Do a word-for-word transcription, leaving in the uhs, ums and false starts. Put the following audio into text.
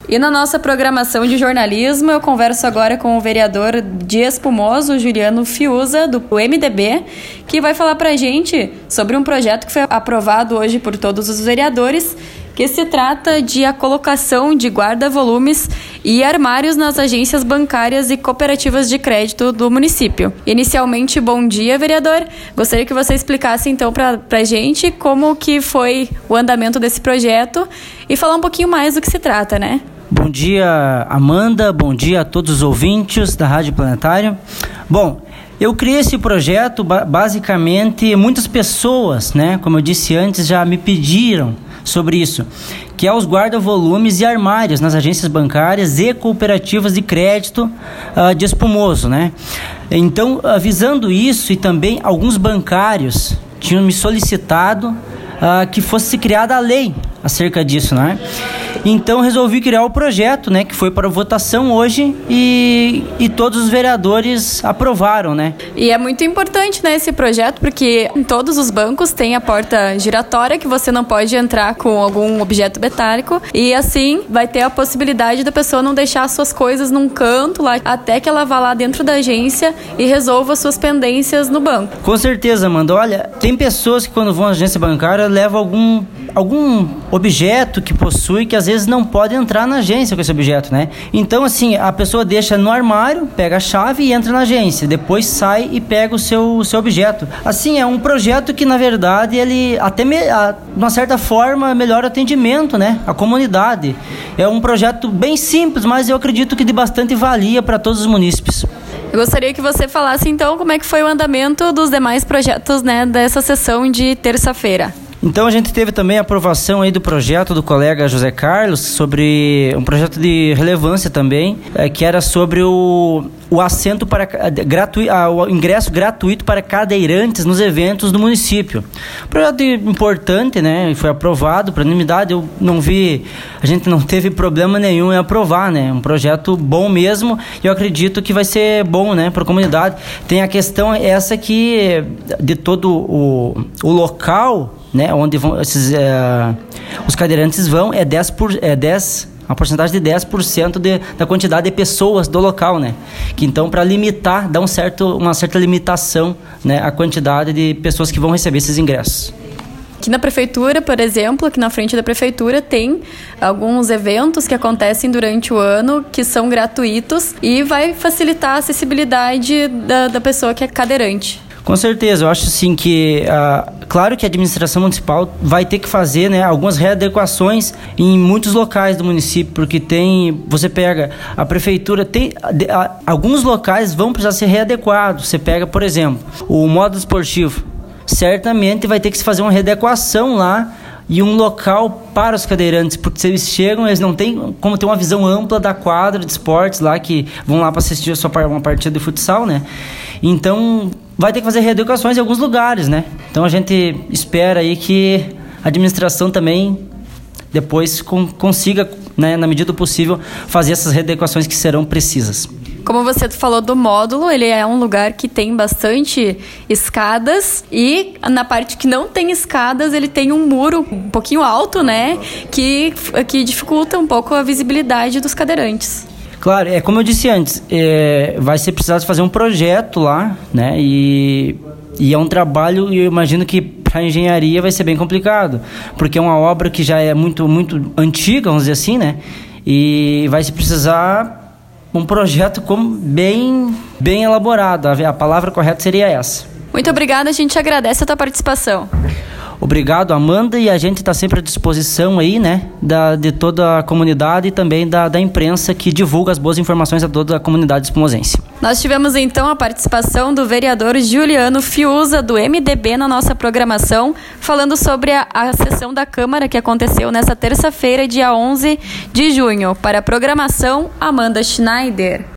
E na nossa programação de jornalismo, eu converso agora com o vereador de Espumoso, Juliano Fiuza, do M D B, que vai falar pra gente sobre um projeto que foi aprovado hoje por todos os vereadores, que se trata de a colocação de guarda-volumes e armários nas agências bancárias e cooperativas de crédito do município. Inicialmente, bom dia, vereador. Gostaria que você explicasse, então, para a gente como que foi o andamento desse projeto e falar um pouquinho mais do que se trata, né? Bom dia, Amanda. Bom dia a todos os ouvintes da Rádio Planetário. Bom, eu criei esse projeto, basicamente, muitas pessoas, né, como eu disse antes, já me pediram sobre isso, que é os guarda-volumes e armários nas agências bancárias e cooperativas de crédito uh, de Espumoso, né? Então, uh, visando isso, e também alguns bancários tinham me solicitado uh, que fosse criada a lei acerca disso, né? Então resolvi criar o projeto, né, que foi para votação hoje e, e todos os vereadores aprovaram, né? E é muito importante, né, esse projeto, porque em todos os bancos tem a porta giratória que você não pode entrar com algum objeto metálico e assim vai ter a possibilidade da pessoa não deixar suas coisas num canto lá até que ela vá lá dentro da agência e resolva suas pendências no banco. Com certeza, Amanda. Olha, tem pessoas que quando vão à agência bancária levam algum, algum objeto que possui que às vezes não pode entrar na agência com esse objeto, né? Então, assim, a pessoa deixa no armário, pega a chave e entra na agência. Depois sai e pega o seu, o seu objeto. Assim, é um projeto que, na verdade, ele até, me, a, de uma certa forma, melhora o atendimento, né? A comunidade. É um projeto bem simples, mas eu acredito que de bastante valia para todos os munícipes. Eu gostaria que você falasse, então, como é que foi o andamento dos demais projetos, né, dessa sessão de terça-feira. Então a gente teve também a aprovação aí do projeto do colega José Carlos sobre um projeto de relevância também, é, que era sobre o, o assento para gratuito, o ingresso gratuito para cadeirantes nos eventos do município. Projeto importante, né? Foi aprovado por unanimidade. Eu não vi, a gente não teve problema nenhum em aprovar, né? Um projeto bom mesmo. E eu acredito que vai ser bom, né, para a comunidade. Tem a questão essa que de todo o, o local, né, onde vão esses, é, os cadeirantes vão, é dez por, é dez, uma porcentagem de dez por cento de, da quantidade de pessoas do local, né? Que então, para limitar, dá um certo, uma certa limitação, né, a quantidade de pessoas que vão receber esses ingressos. Aqui na prefeitura, por exemplo, aqui na frente da prefeitura tem alguns eventos que acontecem durante o ano que são gratuitos e vai facilitar a acessibilidade da, da pessoa que é cadeirante. Com certeza, eu acho assim que, ah, claro que a administração municipal vai ter que fazer, né, algumas readequações em muitos locais do município, porque tem, você pega, a prefeitura tem, de, a, alguns locais vão precisar ser readequados. Você pega, por exemplo, o módulo esportivo, certamente vai ter que se fazer uma readequação lá e um local para os cadeirantes, porque se eles chegam, eles não têm como ter uma visão ampla da quadra de esportes lá, que vão lá para assistir a sua, uma partida de futsal, né? Então vai ter que fazer readequações em alguns lugares, né? Então a gente espera aí que a administração também depois com, consiga, né, na medida do possível, fazer essas readequações que serão precisas. Como você falou do módulo, ele é um lugar que tem bastante escadas e na parte que não tem escadas, ele tem um muro um pouquinho alto, né, que, que dificulta um pouco a visibilidade dos cadeirantes. Claro, é como eu disse antes, é, vai ser precisado fazer um projeto lá, né, e, e é um trabalho, e eu imagino que para a engenharia vai ser bem complicado, porque é uma obra que já é muito, muito antiga, vamos dizer assim, né, e vai se precisar um projeto como bem, bem elaborado, a, a palavra correta seria essa. Muito obrigada, a gente agradece a tua participação. Obrigado, Amanda, e a gente está sempre à disposição aí, né, da, de toda a comunidade e também da, da imprensa que divulga as boas informações a toda a comunidade espumosense. Nós tivemos então a participação do vereador Juliano Fiuza, do M D B, na nossa programação, falando sobre a, a sessão da Câmara que aconteceu nesta terça-feira, dia onze de junho. Para a programação, Amanda Schneider.